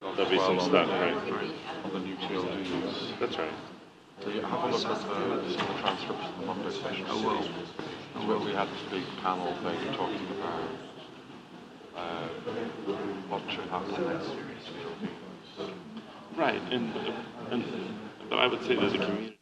There'll be some stuff, right? On the nuclear news. That's right. So you have a look at the transcripts of the Monday session. Oh, well. Where we had this big panel thing talking about uh, what should happen next. Right, and but I would say that the community.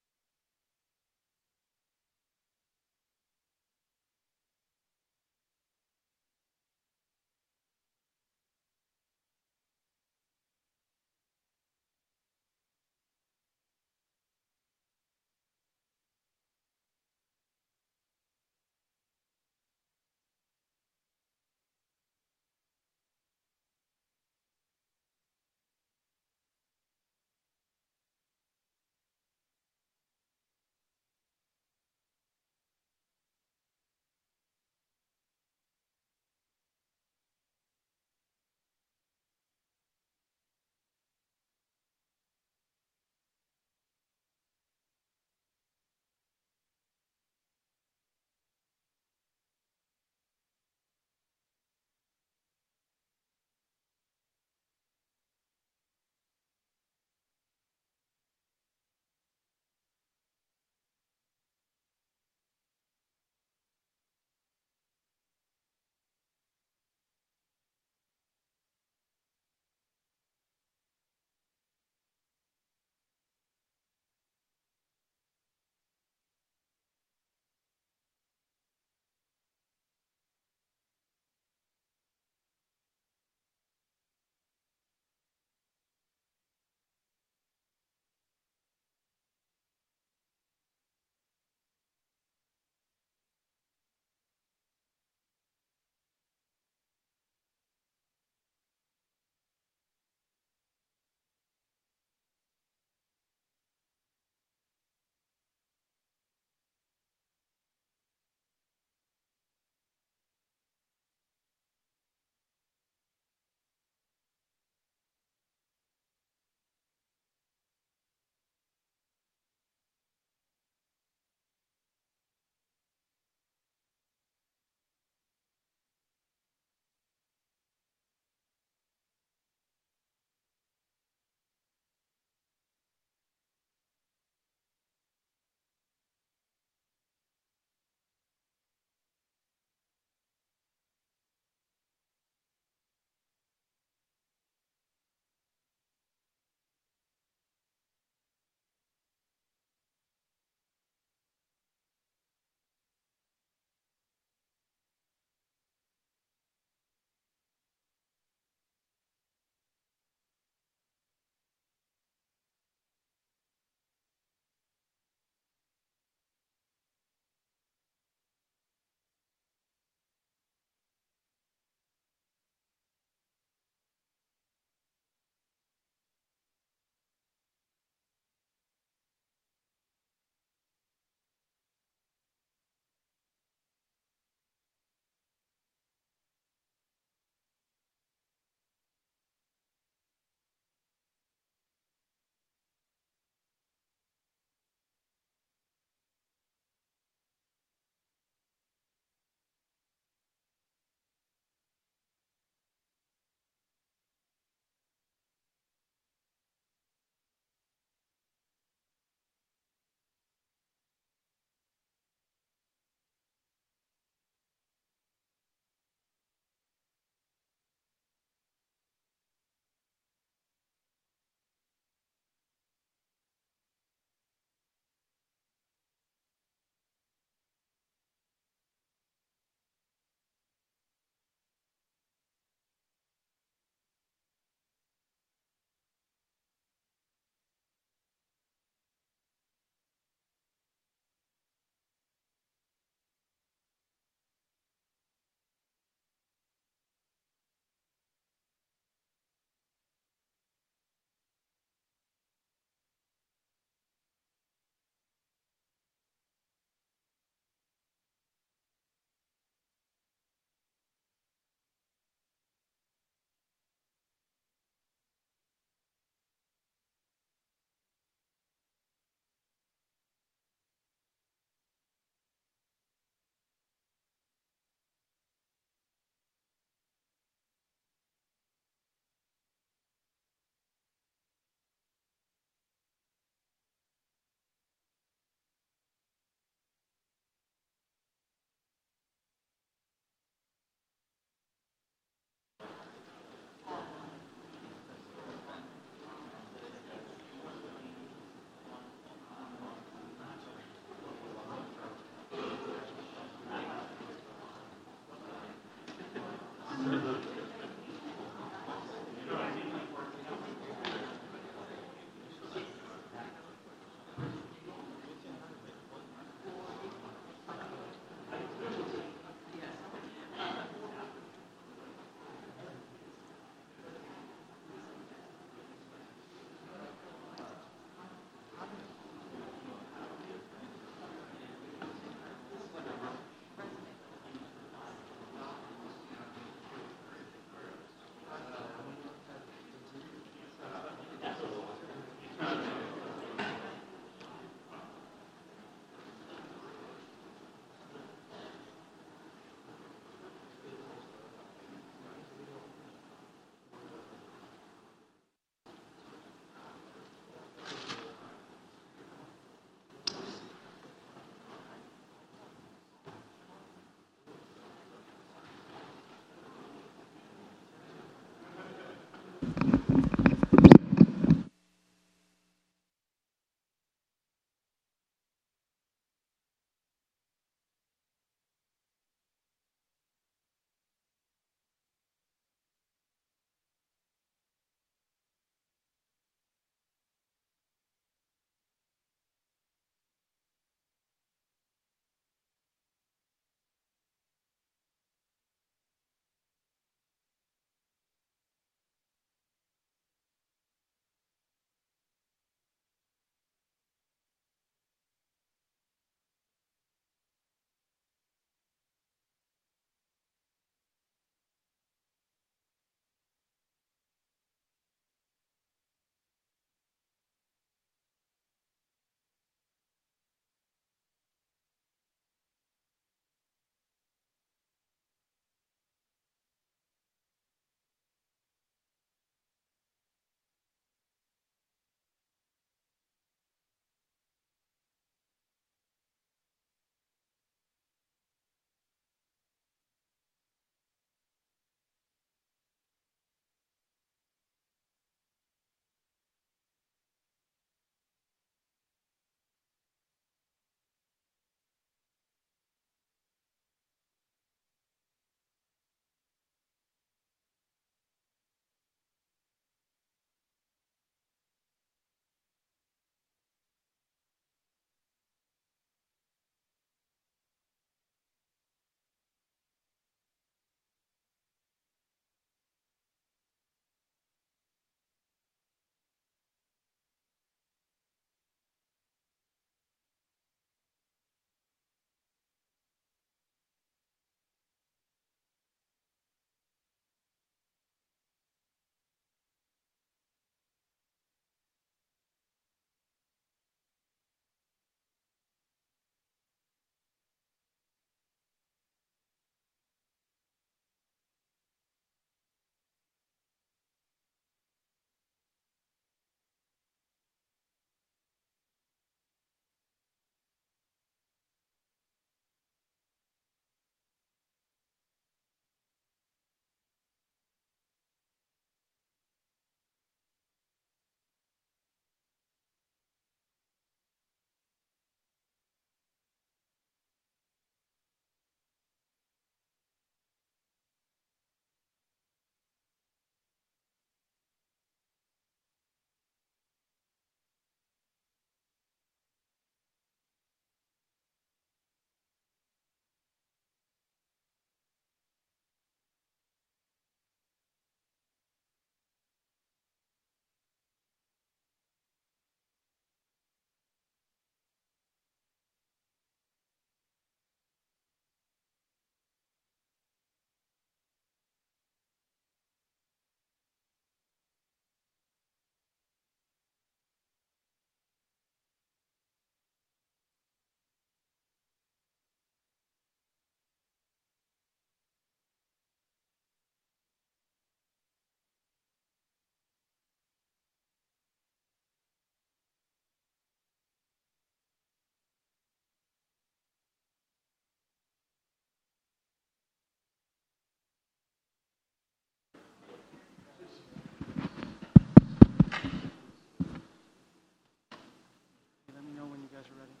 Let me know when you guys are ready.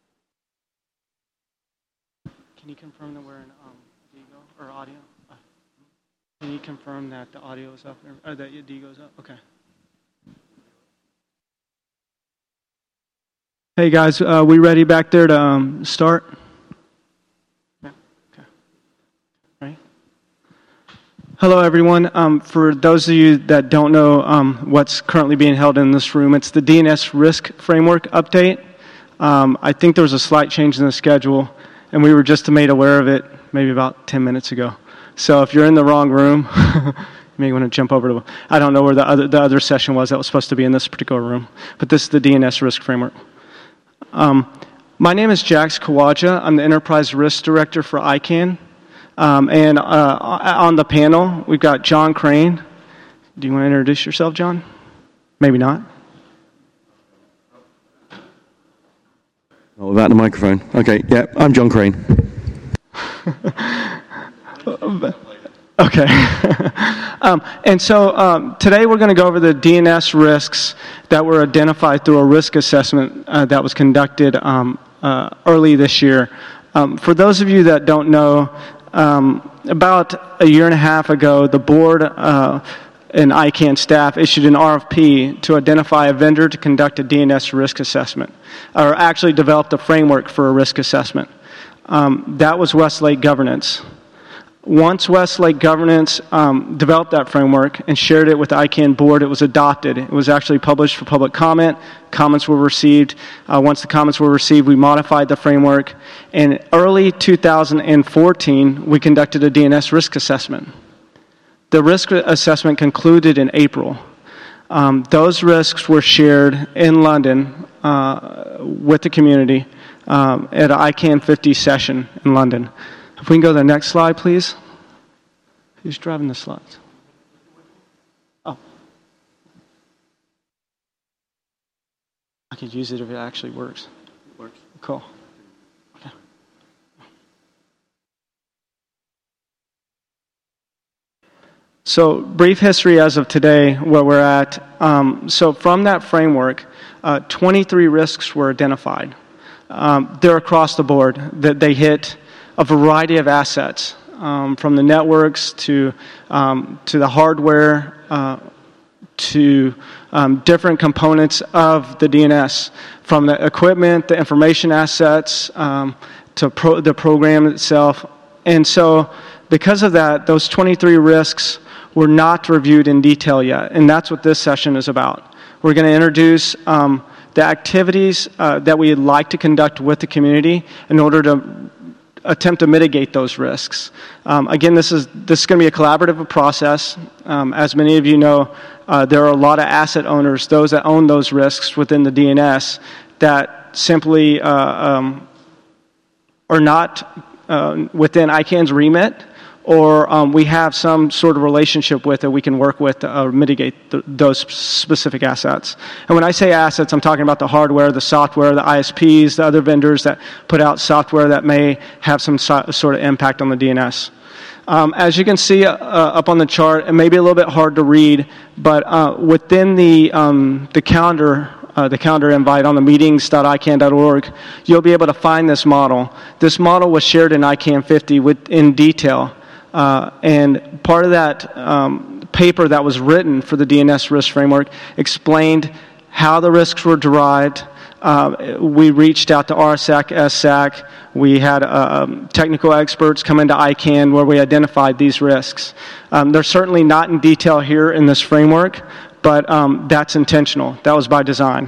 Can you confirm that we're in Digo or audio? Can you confirm that the audio is up or that your Digo is up? Okay. Hey guys, we ready back there to start? Yeah. Okay. Right. Hello, everyone. For those of you that don't know what's currently being held in this room, it's the DNS Risk Framework update. I think there was a slight change in the schedule, and we were just made aware of it maybe about 10 minutes ago. So if you're in the wrong room, you may want to jump over to, I don't know where the other session was that was supposed to be in this particular room, but this is the DNS Risk Framework. My name is Jax Kawaja. I'm the Enterprise Risk Director for ICANN. And on the panel, we've got John Crane. Do you want to introduce yourself, John? Maybe not. Oh, without the microphone. Okay, yeah, I'm John Crane. Okay. Today we're going to go over the DNS risks that were identified through a risk assessment that was conducted early this year. For those of you that don't know, about a year and a half ago, the board and ICANN staff issued an RFP to identify a vendor to conduct a DNS risk assessment, or actually developed a framework for a risk assessment. That was Westlake Governance. Once Westlake Governance developed that framework and shared it with the ICANN board, it was adopted. It was actually published for public comment. Comments were received. Once the comments were received, we modified the framework. In early 2014, we conducted a DNS risk assessment. The risk assessment concluded in April. Those risks were shared in London with the community at an ICANN 50 session in London. If we can go to the next slide, please. Who's driving the slides? Oh. I could use it if it actually works. It works. Cool. Okay. So, brief history as of today, where we're at. So from that framework, 23 risks were identified. They're across the board. That they hit a variety of assets, from the networks to the hardware to different components of the DNS, from the equipment, the information assets, to the program itself. And so because of that, those 23 risks were not reviewed in detail yet, and that's what this session is about. We're going to introduce the activities that we'd like to conduct with the community in order to attempt to mitigate those risks. Again, this is going to be a collaborative process. As many of you know, there are a lot of asset owners, those that own those risks within the DNS, that simply are not within ICANN's remit, or we have some sort of relationship with that we can work with to mitigate those specific assets. And when I say assets, I'm talking about the hardware, the software, the ISPs, the other vendors that put out software that may have some sort of impact on the DNS. As you can see up on the chart, it may be a little bit hard to read, but within the calendar invite on the meetings.icann.org, you'll be able to find this model. This model was shared in ICANN 50 in detail. And part of that paper that was written for the DNS risk framework explained how the risks were derived. We reached out to RSAC, SSAC. We had technical experts come into ICANN where we identified these risks. They're certainly not in detail here in this framework, but that's intentional. That was by design.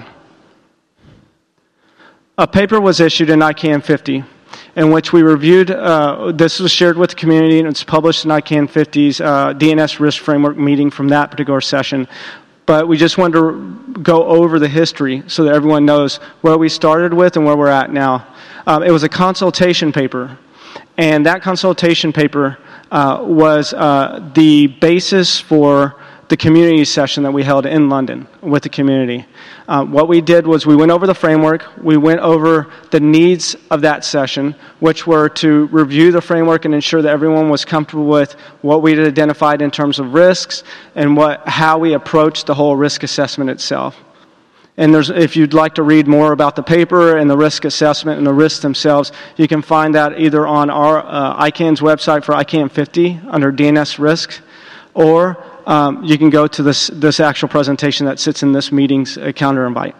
A paper was issued in ICANN 50 in which we reviewed, this was shared with the community, and it's published in ICANN 50's DNS risk framework meeting from that particular session. But we just wanted to go over the history so that everyone knows where we started with and where we're at now. It was a consultation paper, and that consultation paper was the basis for the community session that we held in London with the community. What we did was we went over the framework, we went over the needs of that session, which were to review the framework and ensure that everyone was comfortable with what we had identified in terms of risks and how we approached the whole risk assessment itself. And if you'd like to read more about the paper and the risk assessment and the risks themselves, you can find that either on our ICANN's website for ICANN 50 under DNS risk, or you can go to this actual presentation that sits in this meeting's calendar invite.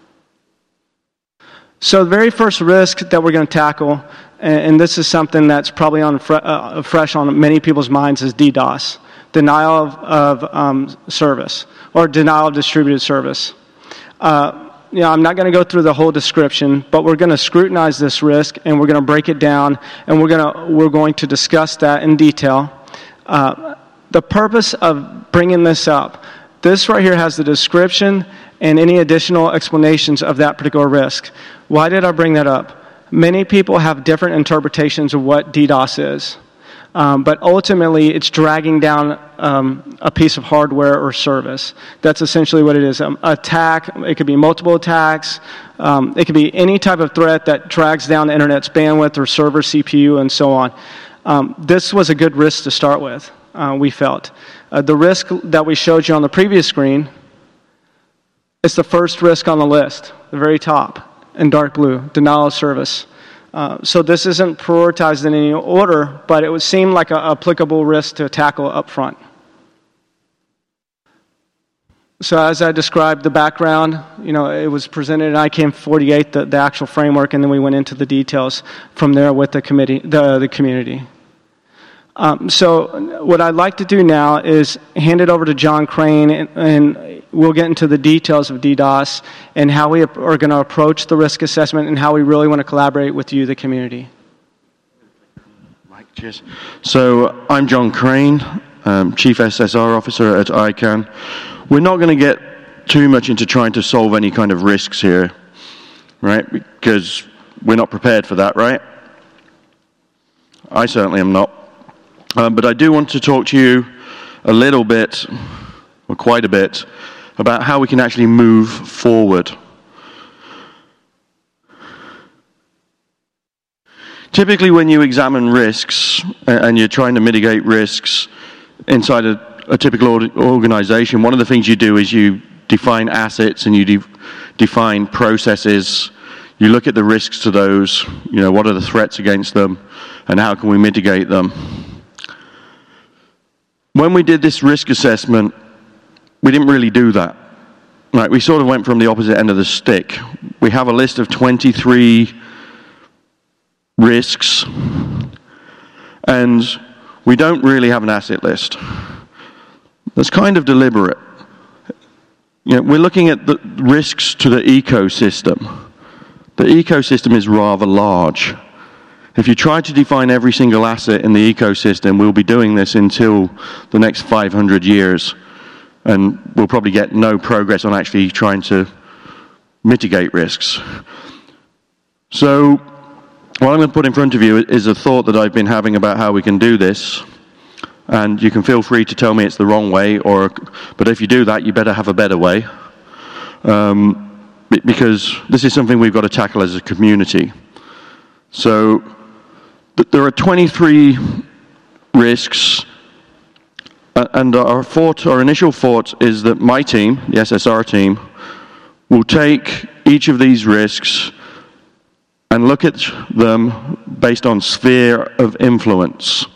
So the very first risk that we're going to tackle, and this is something that's probably fresh on many people's minds, is DDoS, denial of service, or denial of distributed service. I'm not going to go through the whole description, but we're going to scrutinize this risk, and we're going to break it down, and we're going to discuss that in detail. The purpose of bringing this up, this right here has the description and any additional explanations of that particular risk. Why did I bring that up? Many people have different interpretations of what DDoS is, but ultimately it's dragging down a piece of hardware or service. That's essentially what it is. Attack, it could be multiple attacks, it could be any type of threat that drags down the internet's bandwidth or server CPU and so on. This was a good risk to start with. we felt. The risk that we showed you on the previous screen is the first risk on the list, the very top, in dark blue, denial of service. So this isn't prioritized in any order, but it would seem like an applicable risk to tackle up front. So as I described the background, it was presented in ICANN 48, the actual framework, and then we went into the details from there with the committee, the community. So what I'd like to do now is hand it over to John Crane, and we'll get into the details of DDoS and how we are going to approach the risk assessment and how we really want to collaborate with you, the community. Mike, cheers. So I'm John Crane, Chief SSR Officer at ICANN. We're not going to get too much into trying to solve any kind of risks here, right? Because we're not prepared for that, right? I certainly am not. But I do want to talk to you a little bit, or quite a bit, about how we can actually move forward. Typically, when you examine risks and you're trying to mitigate risks inside a typical organization, one of the things you do is you define assets and you define processes. You look at the risks to those, what are the threats against them, and how can we mitigate them. When we did this risk assessment, we didn't really do that. Right? We sort of went from the opposite end of the stick. We have a list of 23 risks, and we don't really have an asset list. That's kind of deliberate. We're looking at the risks to the ecosystem. The ecosystem is rather large. If you try to define every single asset in the ecosystem, we'll be doing this until the next 500 years, and we'll probably get no progress on actually trying to mitigate risks. So what I'm going to put in front of you is a thought that I've been having about how we can do this. And you can feel free to tell me it's the wrong way, but if you do that, you better have a better way. Because this is something we've got to tackle as a community. So there are 23 risks, and our initial thought is that my team, the SSR team, will take each of these risks and look at them based on sphere of influence.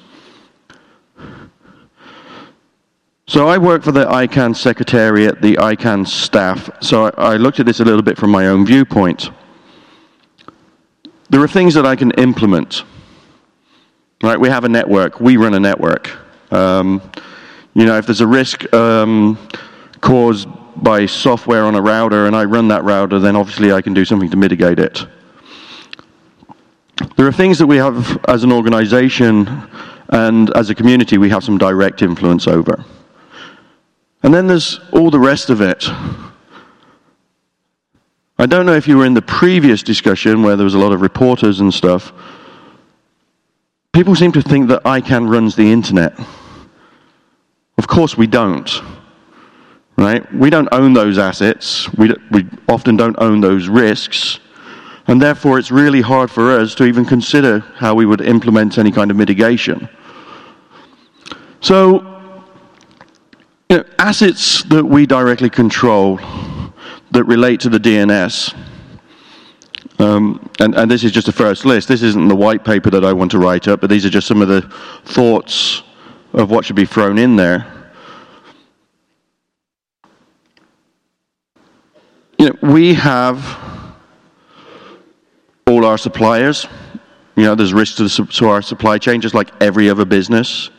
So I work for the ICANN Secretariat, the ICANN staff, so I looked at this a little bit from my own viewpoint. There are things that I can implement. Right? We have a network. We run a network. If there's a risk caused by software on a router and I run that router, then obviously I can do something to mitigate it. There are things that we have as an organization and as a community we have some direct influence over. And then there's all the rest of it. I don't know if you were in the previous discussion where there was a lot of reporters and stuff. People seem to think that ICANN runs the internet. Of course we don't. Right? We don't own those assets. We often don't own those risks. And therefore it's really hard for us to even consider how we would implement any kind of mitigation. So, assets that we directly control that relate to the DNS, and this is just the first list. This isn't the white paper that I want to write up, but these are just some of the thoughts of what should be thrown in there. We have all our suppliers. There's risks to our supply chain, just like every other business.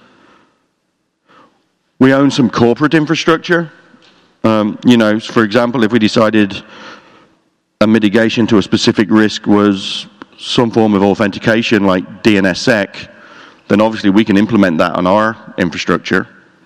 We own some corporate infrastructure. For example, if we decided a mitigation to a specific risk was some form of authentication like DNSSEC, then obviously we can implement that on our infrastructure.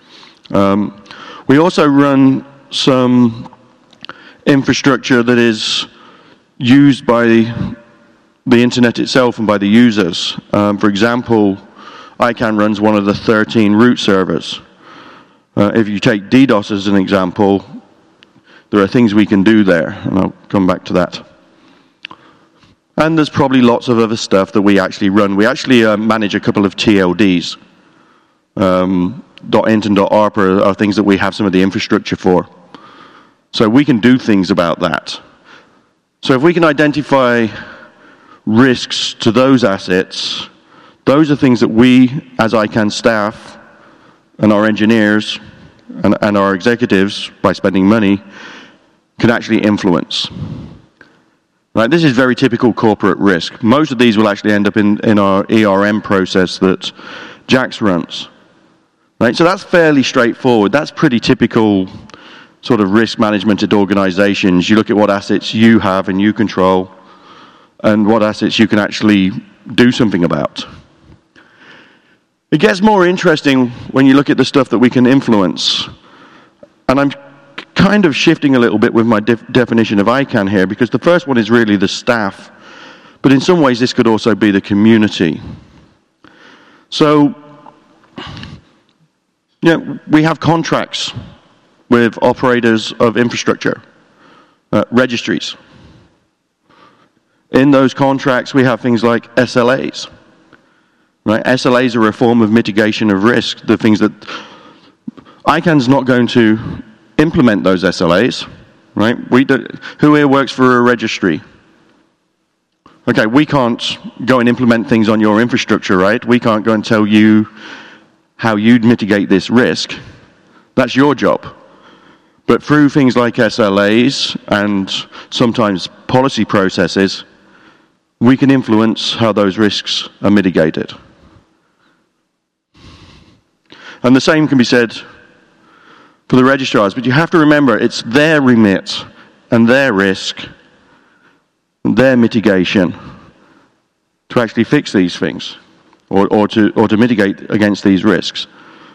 We also run some infrastructure that is used by the internet itself and by the users. For example, ICANN runs one of the 13 root servers. If you take DDoS as an example, there are things we can do there, and I'll come back to that. And there's probably lots of other stuff that we actually run. We actually manage a couple of TLDs. .int and .arp are things that we have some of the infrastructure for. So we can do things about that. So if we can identify risks to those assets, those are things that we, as ICANN staff, and our engineers, and our executives, by spending money, can actually influence. Right, this is very typical corporate risk. Most of these will actually end up in our ERM process that JAX runs. Right, so that's fairly straightforward. That's pretty typical sort of risk management at organizations. You look at what assets you have and you control, and what assets you can actually do something about. It gets more interesting when you look at the stuff that we can influence. And I'm kind of shifting a little bit with my definition of ICANN here, because the first one is really the staff, but in some ways this could also be the community. So, we have contracts with operators of infrastructure, registries. In those contracts we have things like SLAs. Right? SLAs are a form of mitigation of risk, the things that ICANN's not going to implement those SLAs, right? Who here works for a registry? Okay, we can't go and implement things on your infrastructure, right? We can't go and tell you how you'd mitigate this risk. That's your job. But through things like SLAs and sometimes policy processes, we can influence how those risks are mitigated. And the same can be said for the registrars, but you have to remember it's their remit and their risk and their mitigation to actually fix these things or to mitigate against these risks.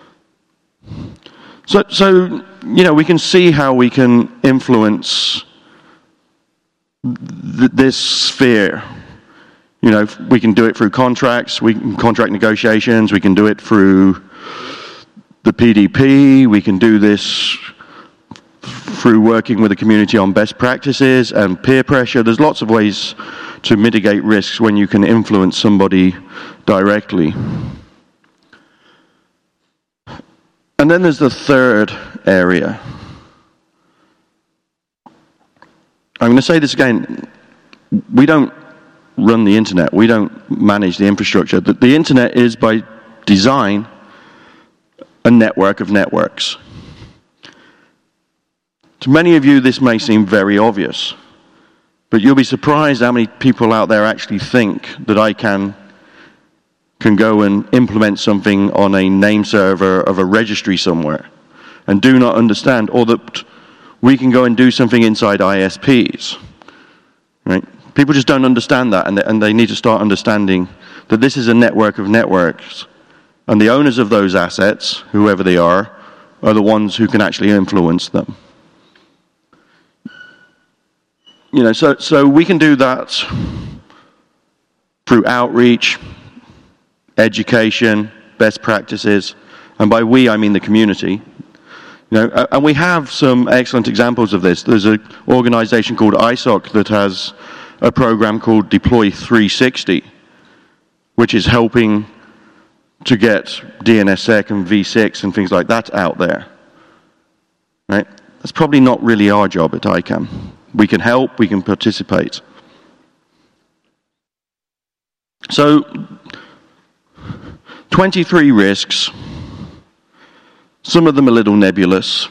So we can see how we can influence this sphere. We can do it through contracts, contract negotiations, we can do it through the PDP, we can do this through working with the community on best practices and peer pressure. There's lots of ways to mitigate risks when you can influence somebody directly. And then there's the third area. I'm going to say this again. We don't run the internet. We don't manage the infrastructure. The internet is, by design, a network of networks. To many of you, this may seem very obvious, but you'll be surprised how many people out there actually think that ICANN can go and implement something on a name server of a registry somewhere and do not understand, or that we can go and do something inside ISPs. Right? People just don't understand that, and they need to start understanding that this is a network of networks. And the owners of those assets, whoever they are the ones who can actually influence them. So we can do that through outreach, education, best practices, and by we I mean the community. And we have some excellent examples of this. There's an organization called ISOC that has a program called Deploy 360, which is helping to get DNSSEC and V6 and things like that out there. Right? That's probably not really our job at ICANN. We can help, we can participate. So, 23 risks. Some of them a little nebulous.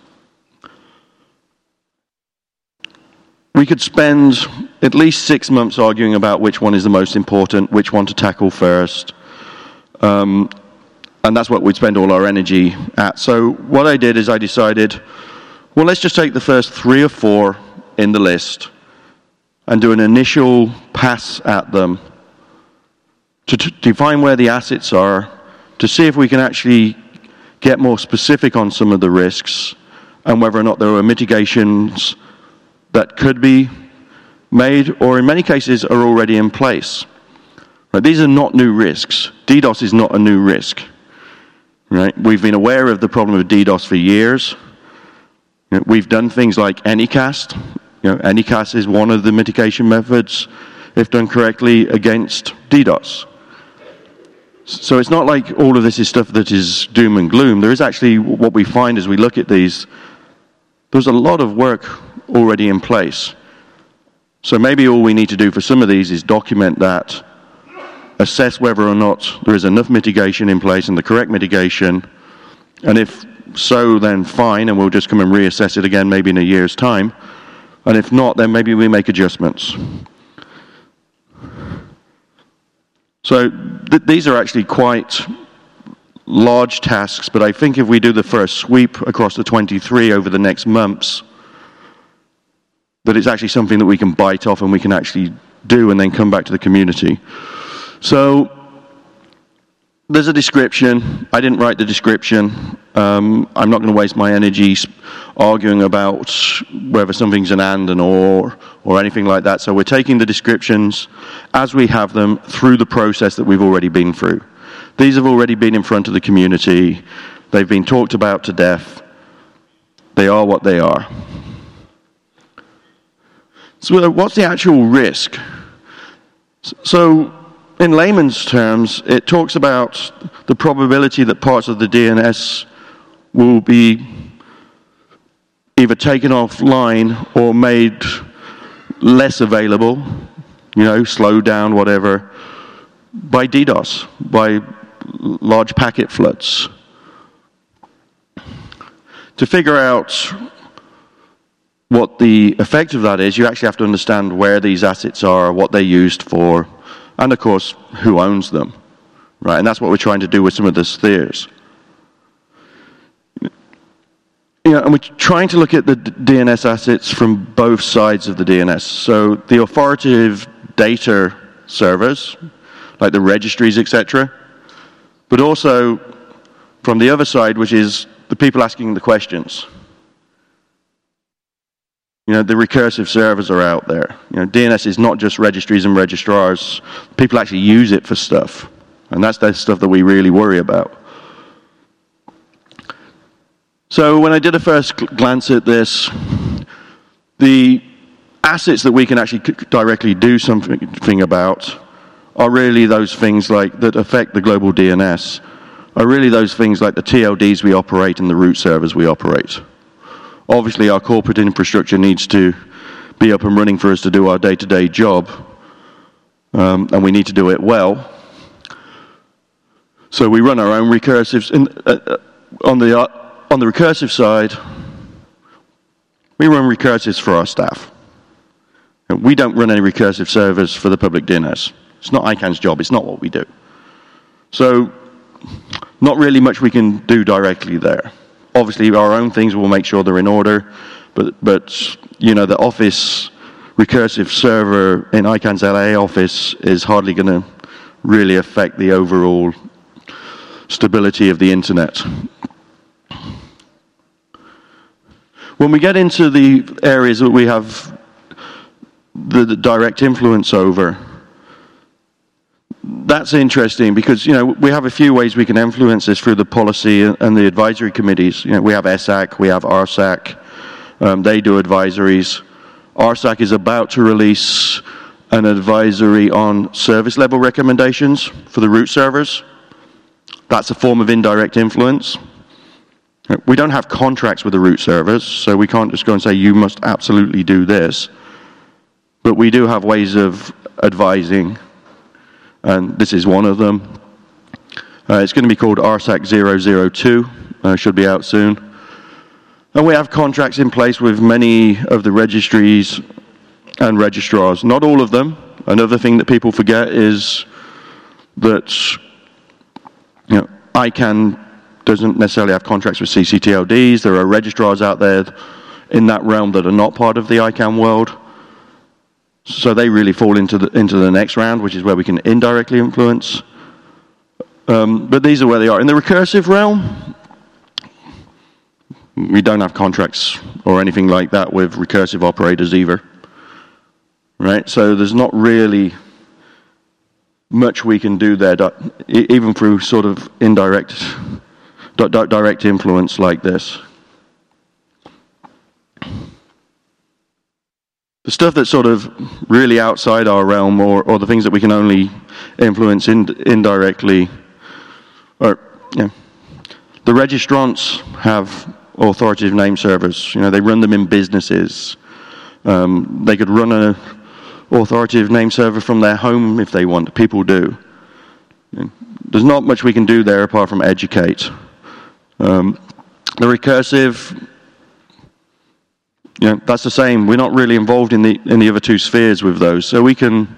We could spend at least 6 months arguing about which one is the most important, which one to tackle first. And that's what we'd spend all our energy at. So what I did is I decided, well, let's just take the first 3 or 4 in the list and do an initial pass at them to define where the assets are, to see if we can actually get more specific on some of the risks and whether or not there are mitigations that could be made, or in many cases are already in place. Right? These are not new risks. DDoS is not a new risk. Right? We've been aware of the problem of DDoS for years. We've done things like Anycast. Anycast is one of the mitigation methods, if done correctly, against DDoS. So it's not like all of this is stuff that is doom and gloom. There is actually, what we find as we look at these, there's a lot of work already in place. So maybe all we need to do for some of these is document that, assess whether or not there is enough mitigation in place and the correct mitigation, and if so, then fine, and we'll just come and reassess it again maybe in a year's time. And if not, then maybe we make adjustments. So these are actually quite large tasks, but I think if we do the first sweep across the 23 over the next months, that it's actually something that we can bite off and we can actually do and then come back to the community. So there's a description. I didn't write the description. I'm not going to waste my energy arguing about whether something's an and, an or anything like that. So we're taking the descriptions as we have them through the process that we've already been through. These have already been in front of the community. They've been talked about to death. They are what they are. So what's the actual risk? So in layman's terms, it talks about the probability that parts of the DNS will be either taken offline or made less available, slowed down, whatever, by DDoS, by large packet floods. To figure out what the effect of that is, you actually have to understand where these assets are, what they're used for, and of course, who owns them, right? And that's what we're trying to do with some of the spheres. And we're trying to look at the DNS assets from both sides of the DNS. So the authoritative data servers, like the registries, etc., but also from the other side, which is the people asking the questions. The recursive servers are out there. DNS is not just registries and registrars. People actually use it for stuff. And that's the stuff that we really worry about. So when I did a first glance at this, the assets that we can actually directly do something about are really those things that affect the global DNS, are really those things like the TLDs we operate and the root servers we operate. Obviously, our corporate infrastructure needs to be up and running for us to do our day-to-day job, and we need to do it well. So we run our own recursives. On the recursive side, we run recursives for our staff. We don't run any recursive servers for the public DNS. It's not ICANN's job. It's not what we do. So not really much we can do directly there. Obviously, our own things will make sure they're in order, but the Office recursive server in ICANN's LA office is hardly going to really affect the overall stability of the internet. When we get into the areas that we have the direct influence over, that's interesting because, we have a few ways we can influence this through the policy and the advisory committees. We have ESAC, we have RSAC, they do advisories. RSAC is about to release an advisory on service level recommendations for the root servers. That's a form of indirect influence. We don't have contracts with the root servers, so we can't just go and say, you must absolutely do this. But we do have ways of advising, and this is one of them. It's going to be called RSAC 002, should be out soon. And we have contracts in place with many of the registries and registrars. Not all of them. Another thing that people forget is that ICANN doesn't necessarily have contracts with CCTLDs. There are registrars out there in that realm that are not part of the ICANN world. So they really fall into the next round, which is where we can indirectly influence. But these are where they are. In the recursive realm, we don't have contracts or anything like that with recursive operators either. Right? So there's not really much we can do there, even through sort of indirect direct influence like this. The stuff that's sort of really outside our realm, or the things that we can only influence indirectly, or the registrants have authoritative name servers. They run them in businesses. They could run an authoritative name server from their home if they want. People do. There's not much we can do there apart from educate. The recursive, that's the same. We're not really involved in the other two spheres with those. So we can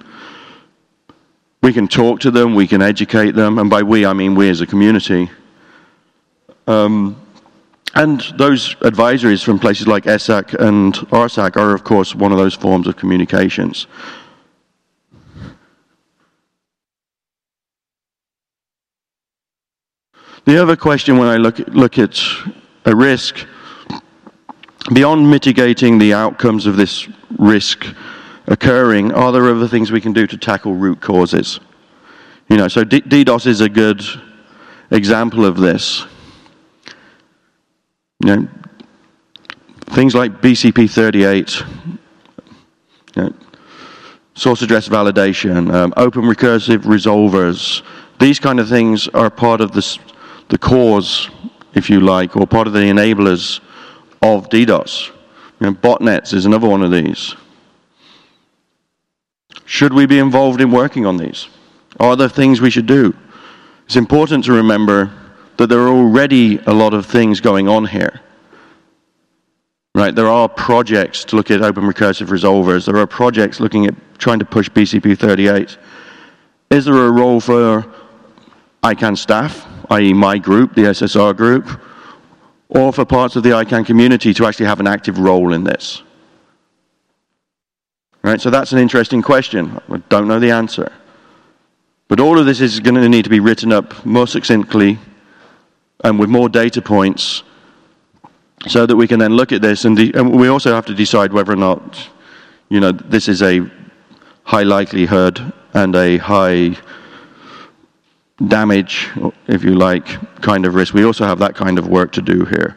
talk to them, we can educate them, and by we I mean we as a community. And those advisories from places like ESSAC and RSAC are, of course, one of those forms of communications. The other question when I look at a risk, beyond mitigating the outcomes of this risk occurring, are there other things we can do to tackle root causes? So DDoS is a good example of this. Things like BCP38, source address validation, open recursive resolvers, these kind of things are part of the cause, if you like, or part of the enablers of DDoS. Botnets is another one of these. Should we be involved in working on these? Are there things we should do? It's important to remember that there are already a lot of things going on here. Right? There are projects to look at open recursive resolvers. There are projects looking at trying to push BCP38. Is there a role for ICANN staff, i.e. my group, the SSR group, or for parts of the ICANN community to actually have an active role in this? Right? So that's an interesting question. I don't know the answer. But all of this is going to need to be written up more succinctly and with more data points so that we can then look at this. And we also have to decide whether or not, this is a high likelihood and a high damage, if you like, kind of risk. We also have that kind of work to do here.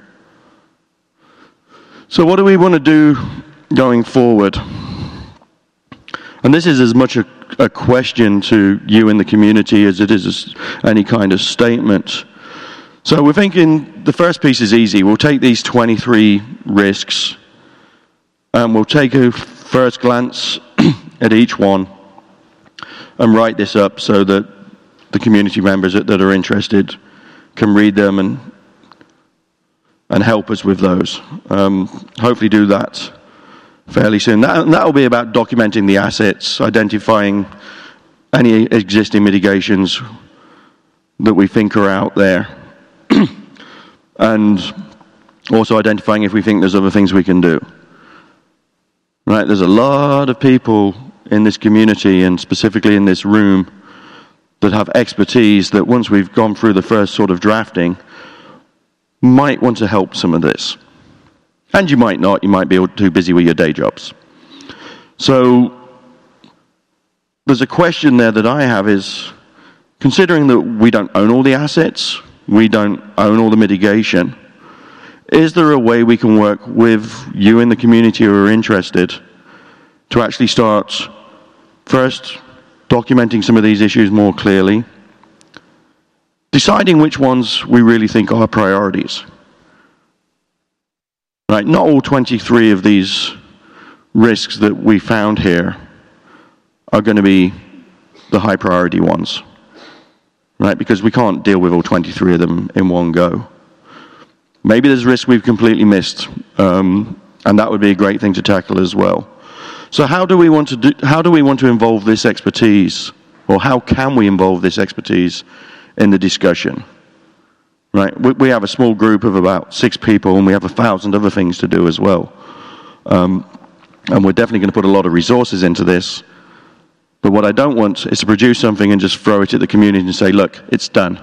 So what do we want to do going forward? And this is as much a question to you in the community as it is any kind of statement. So we're thinking the first piece is easy. We'll take these 23 risks and we'll take a first glance at each one and write this up so that the community members that are interested can read them and help us with those. Hopefully do that fairly soon. That will be about documenting the assets, identifying any existing mitigations that we think are out there, and also identifying if we think there's other things we can do. Right? There's a lot of people in this community, and specifically in this room, that have expertise that once we've gone through the first sort of drafting, might want to help some of this. And you might not, you might be too busy with your day jobs. So there's a question there that I have is, considering that we don't own all the assets, we don't own all the mitigation, is there a way we can work with you in the community who are interested to actually start first documenting some of these issues more clearly, deciding which ones we really think are priorities? Right, not all 23 of these risks that we found here are going to be the high priority ones, right? Because we can't deal with all 23 of them in one go. Maybe there's risks we've completely missed, and that would be a great thing to tackle as well. So how do we want to involve this expertise, or how can we involve this expertise in the discussion? Right, we have a small group of about 6 people, and we have 1,000 other things to do as well. And we're definitely going to put a lot of resources into this. But what I don't want is to produce something and just throw it at the community and say, look, it's done.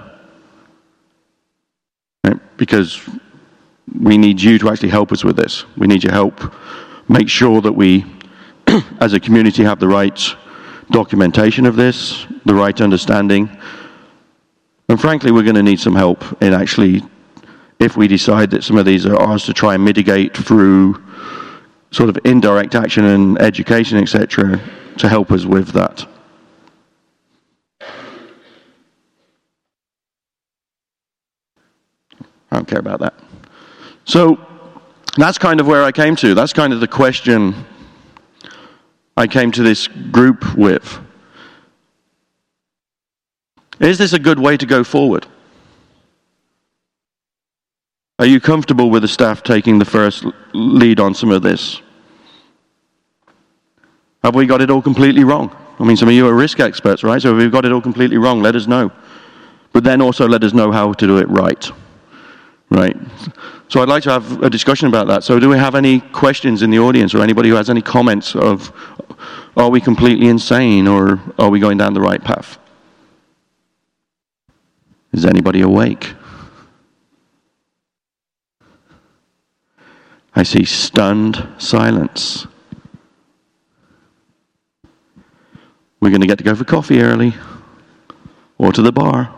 Right? Because we need you to actually help us with this. We need your help. Make sure that we, as a community, have the right documentation of this, the right understanding. And frankly, we're going to need some help in actually, if we decide that some of these are ours to try and mitigate through sort of indirect action and education, etc., to help us with that. don't care about that. So that's kind of where I came to. That's kind of the question I came to this group with. Is this a good way to go forward? Are you comfortable with the staff taking the first lead on some of this? Have we got it all completely wrong? I mean, some of you are risk experts, right? So if we've got it all completely wrong, let us know. But then also let us know how to do it right. Right? So I'd like to have a discussion about that. So do we have any questions in the audience, or anybody who has any comments of, are we completely insane, or are we going down the right path? Is anybody awake? I see stunned silence. We're going to get to go for coffee early, or to the bar.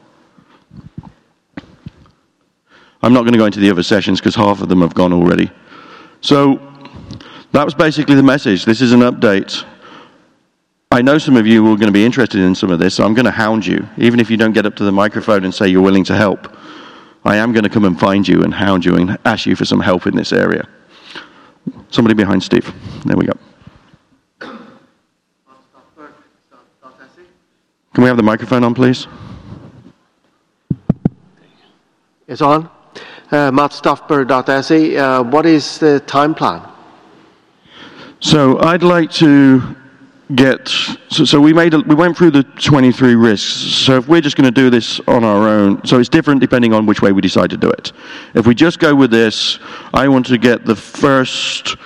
I'm not going to go into the other sessions because half of them have gone already. So that was basically the message. This is an update. I know some of you are going to be interested in some of this, so I'm going to hound you. Even if you don't get up to the microphone and say you're willing to help, I am going to come and find you and hound you and ask you for some help in this area. Somebody behind Steve. There we go. Can we have the microphone on, please? It's on. mattstoffberg.se. What is the time plan? So I'd like to get, so we went through the 23 risks. So if we're just going to do this on our own, so it's different depending on which way we decide to do it. If we just go with this, I want to get the first,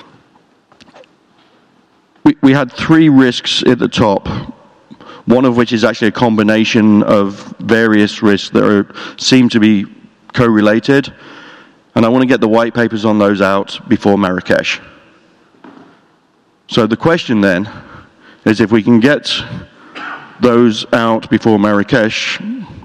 we had 3 risks at the top, one of which is actually a combination of various risks that seem to be correlated, and I want to get the white papers on those out before Marrakesh. So the question then is, if we can get those out before Marrakesh,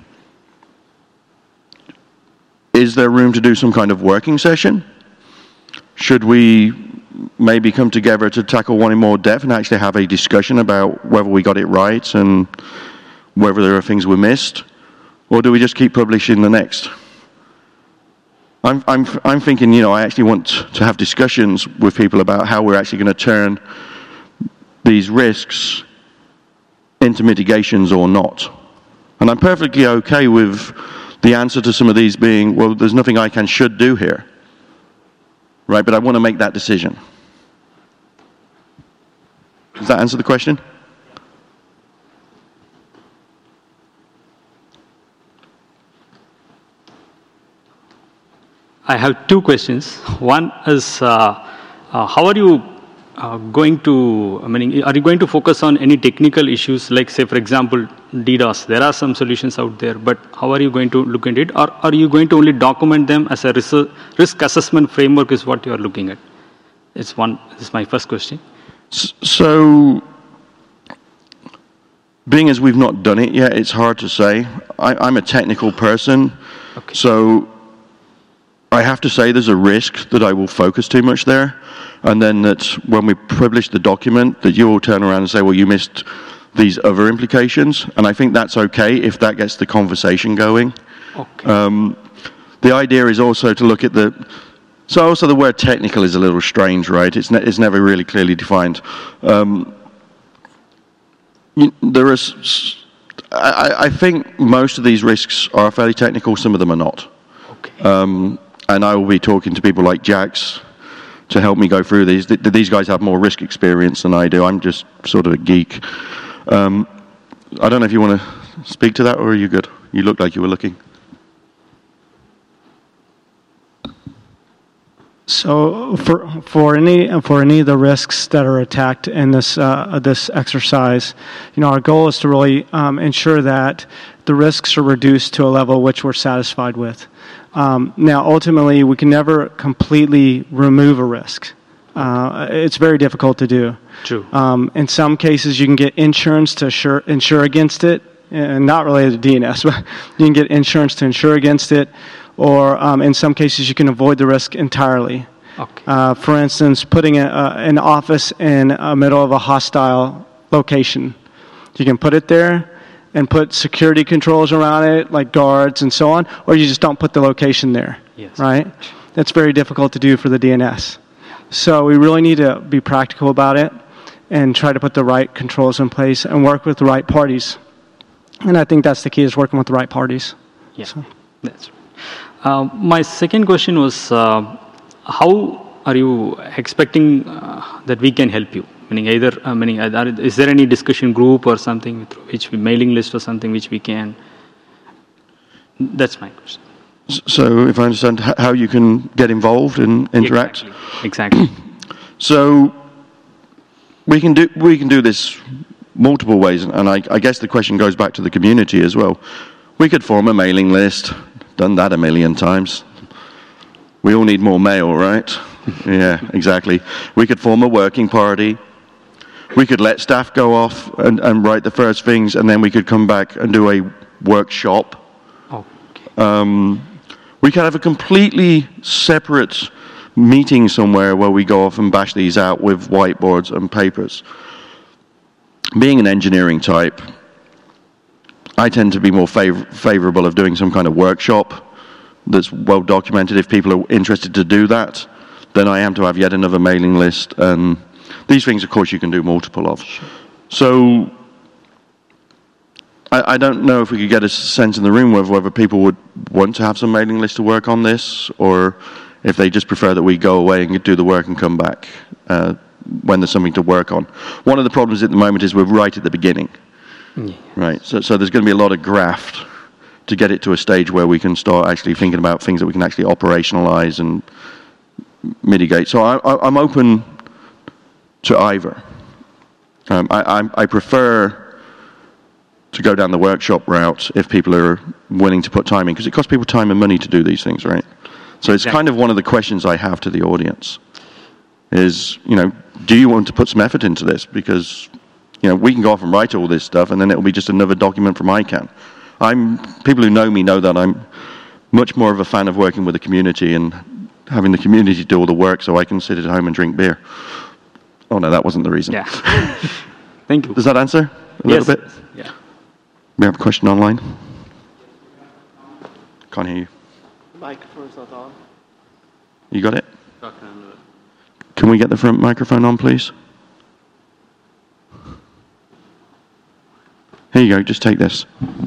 is there room to do some kind of working session? Should we maybe come together to tackle one in more depth and actually have a discussion about whether we got it right and whether there are things we missed? Or do we just keep publishing the next? I'm thinking, I actually want to have discussions with people about how we're actually going to turn these risks into mitigations or not. And I'm perfectly okay with the answer to some of these being, well, there's nothing I should do here. Right, but I want to make that decision. Does that answer the question? I have 2 questions. One is, how are you going to, are you going to focus on any technical issues, like, say, for example, DDoS? There are some solutions out there, but how are you going to look into it? Or are you going to only document them as a risk assessment framework is what you are looking at? This is my first question. So, being as we've not done it yet, it's hard to say. I'm a technical person, Okay. So I have to say there's a risk that I will focus too much there, and then that when we publish the document, that you will turn around and say, well, you missed these other implications, and I think that's okay if that gets the conversation going. Okay. The idea is also to look at so also the word technical is a little strange, right? It's never really clearly defined. I think most of these risks are fairly technical, some of them are not. Okay. And I will be talking to people like Jax to help me go through these. These guys have more risk experience than I do. I'm just sort of a geek. I don't know if you want to speak to that, or are you good? You looked like you were looking. So for any of the risks that are attacked in this exercise, our goal is to really ensure that the risks are reduced to a level which we're satisfied with. Now, ultimately, we can never completely remove a risk. It's very difficult to do. True. In some cases, you can get insurance to insure against it, and not related to DNS, but you can get insurance to insure against it, or in some cases, you can avoid the risk entirely. Okay. For instance, putting an office in the middle of a hostile location. You can put it there, and put security controls around it, like guards and so on, or you just don't put the location there, Yes. right? That's very difficult to do for the DNS. So we really need to be practical about it and try to put the right controls in place and work with the right parties. And I think that's the key, is working with the right parties. Yeah, So. that's right. My second question was, how are you expecting that we can help you? Is there any discussion group or something through which mailing list or something which we can? That's my question. So if I understand how you can get involved and interact. Exactly. So we can do this multiple ways, and I guess the question goes back to the community as well. We could form a mailing list. Done that a million times. We all need more mail, right? Yeah, exactly. We could form a working party. We could let staff go off and write the first things, and then we could come back and do a workshop. Okay. We could have a completely separate meeting somewhere where we go off and bash these out with whiteboards and papers. Being an engineering type, I tend to be more favorable of doing some kind of workshop that's well documented if people are interested to do that, than I am to have yet another mailing list. And these things, of course, you can do multiple of. So I don't know if we could get a sense in the room of whether people would want to have some mailing list to work on this, or if they just prefer that we go away and do the work and come back when there's something to work on. One of the problems at the moment is we're right at the beginning. Yeah. Right, so there's going to be a lot of graft to get it to a stage where we can start actually thinking about things that we can actually operationalize and mitigate. So I'm open to either. I prefer to go down the workshop route if people are willing to put time in, because it costs people time and money to do these things, right? So it's kind of one of the questions I have to the audience is, do you want to put some effort into this? Because, we can go off and write all this stuff and then it'll be just another document from ICANN. People who know me know that I'm much more of a fan of working with the community and having the community do all the work so I can sit at home and drink beer. Oh no, that wasn't the reason. Yeah. Thank you. Does that answer a little bit? Yeah. We have a question online. Can't hear you. Microphone's not on. You got it? Can we get the front microphone on, please? Here you go, just take this.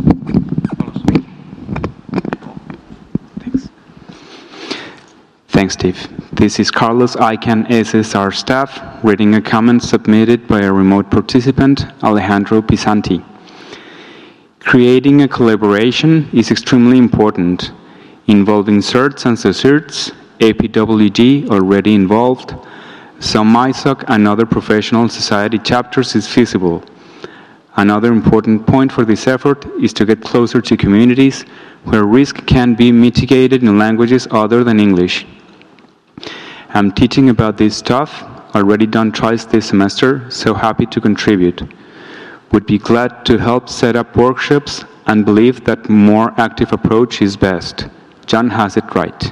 Thanks, Steve. This is Carlos, ICANN SSR staff, reading a comment submitted by a remote participant, Alejandro Pisanti. Creating a collaboration is extremely important, involving certs and certs, APWG already involved, some MISOC and other professional society chapters is feasible. Another important point for this effort is to get closer to communities where risk can be mitigated in languages other than English. I'm teaching about this stuff, already done twice this semester, so happy to contribute. Would be glad to help set up workshops and believe that more active approach is best. John has it right.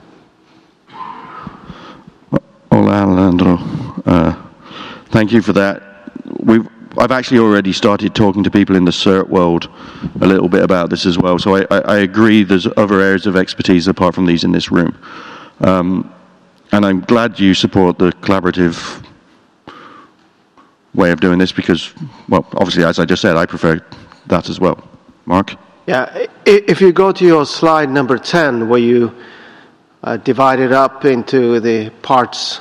Hola, Alejandro. Thank you for that. I've actually already started talking to people in the CERT world a little bit about this as well, so I agree there's other areas of expertise apart from these in this room. And I'm glad you support the collaborative way of doing this because, well, obviously, as I just said, I prefer that as well. Mark? Yeah, if you go to your slide number 10, where you divide it up into the parts,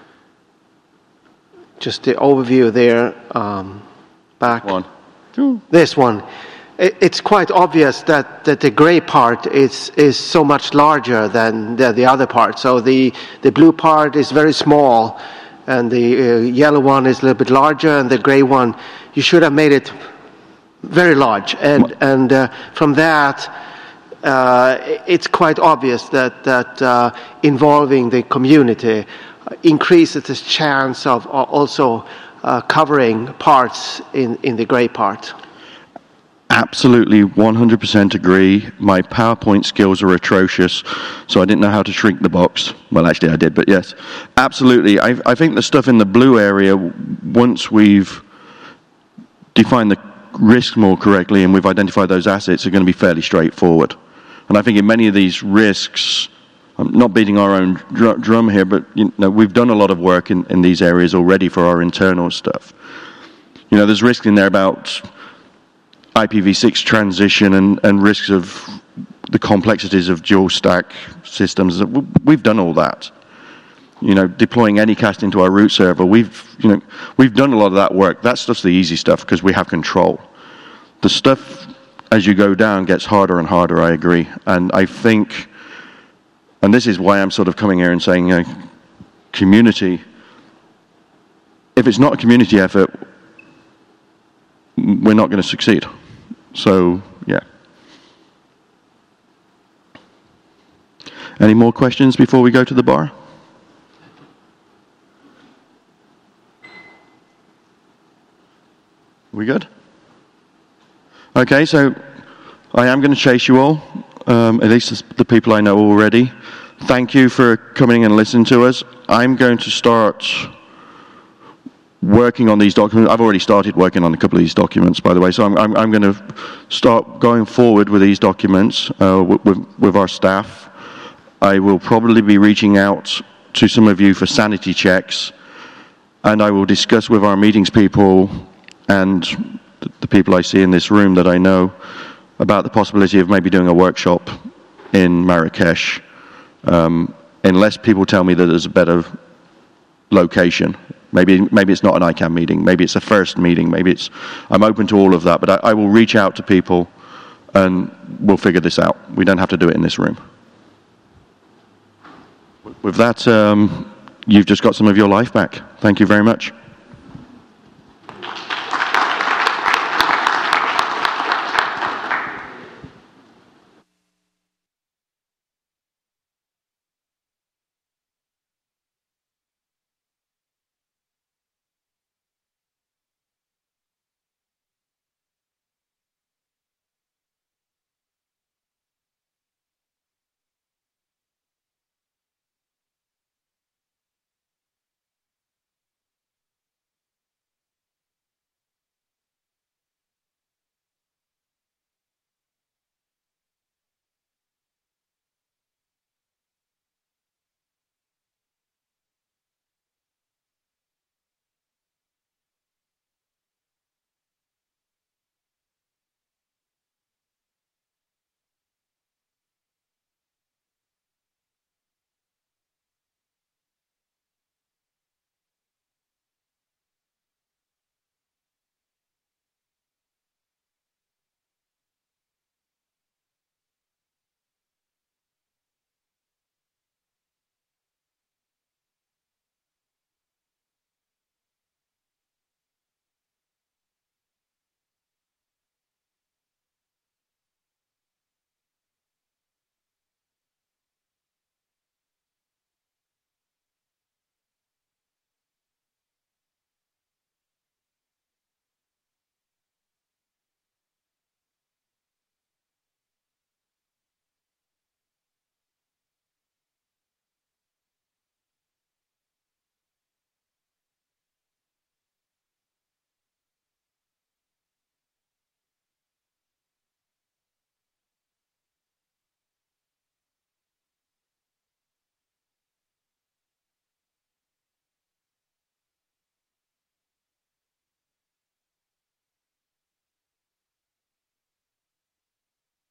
just the overview there, back. One. This one. It's quite obvious that the gray part is so much larger than the other part. So the blue part is very small, and the yellow one is a little bit larger, and the gray one, you should have made it very large. And from that, it's quite obvious that involving the community increases the chance of also covering parts in the gray part. Absolutely, 100% agree. My PowerPoint skills are atrocious, so I didn't know how to shrink the box. Well, actually, I did, but yes. Absolutely. I think the stuff in the blue area, once we've defined the risks more correctly and we've identified those assets, are going to be fairly straightforward. And I think in many of these risks, I'm not beating our own drum here, but we've done a lot of work in these areas already for our internal stuff. There's risk in there about IPv6 transition and risks of the complexities of dual stack systems. We've done all that. Deploying Anycast into our root server, we've done a lot of that work. That stuff's the easy stuff because we have control. The stuff as you go down gets harder and harder, I agree. And I think, and this is why I'm sort of coming here and saying, community, if it's not a community effort, we're not going to succeed. So, yeah. Any more questions before we go to the bar? We good? Okay, so I am going to chase you all, at least the people I know already. Thank you for coming and listening to us. I'm going to start working on these documents. I've already started working on a couple of these documents, by the way, so I'm going to start going forward with these documents with our staff. I will probably be reaching out to some of you for sanity checks, and I will discuss with our meetings people and the people I see in this room that I know about the possibility of maybe doing a workshop in Marrakesh, unless people tell me that there's a better location. Maybe it's not an ICANN meeting, maybe it's a first meeting, I'm open to all of that, but I will reach out to people and we'll figure this out. We don't have to do it in this room. With that, you've just got some of your life back. Thank you very much.